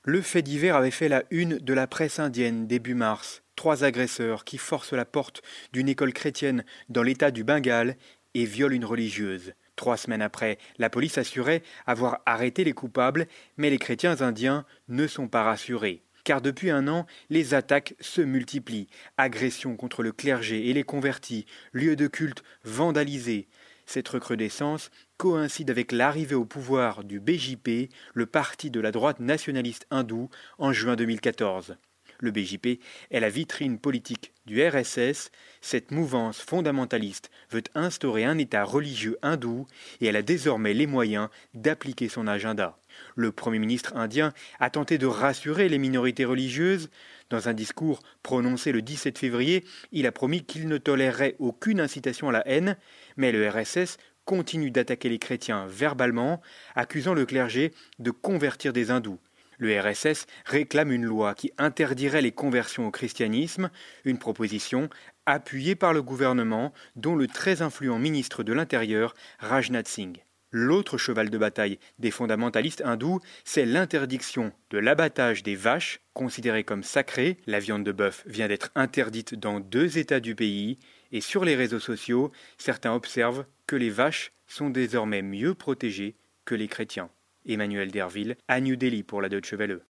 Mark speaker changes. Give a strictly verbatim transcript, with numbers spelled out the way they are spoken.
Speaker 1: Le fait divers avait fait la une de la presse indienne début mars. Trois agresseurs qui forcent la porte d'une école chrétienne dans l'état du Bengale et violent une religieuse. Trois semaines après, la police assurait avoir arrêté les coupables, mais les chrétiens indiens ne sont pas rassurés. Car depuis un an, les attaques se multiplient. Agressions contre le clergé et les convertis, lieux de culte vandalisés. Cette recrudescence coïncide avec l'arrivée au pouvoir du B J P, le parti de la droite nationaliste hindoue, en juin deux mille quatorze. Le B J P est la vitrine politique du R S S. Cette mouvance fondamentaliste veut instaurer un État religieux hindou et elle a désormais les moyens d'appliquer son agenda. Le Premier ministre indien a tenté de rassurer les minorités religieuses. Dans un discours prononcé le dix-sept février, il a promis qu'il ne tolérerait aucune incitation à la haine, mais le R S S continue d'attaquer les chrétiens verbalement, accusant le clergé de convertir des hindous. Le R S S réclame une loi qui interdirait les conversions au christianisme, une proposition appuyée par le gouvernement, dont le très influent ministre de l'Intérieur, Rajnath Singh. L'autre cheval de bataille des fondamentalistes hindous, c'est l'interdiction de l'abattage des vaches, considérées comme sacrées. La viande de bœuf vient d'être interdite dans deux États du pays, et sur les réseaux sociaux, certains observent que les vaches sont désormais mieux protégées que les chrétiens. Emmanuel Derville, à New Delhi pour la Deutsche Welle.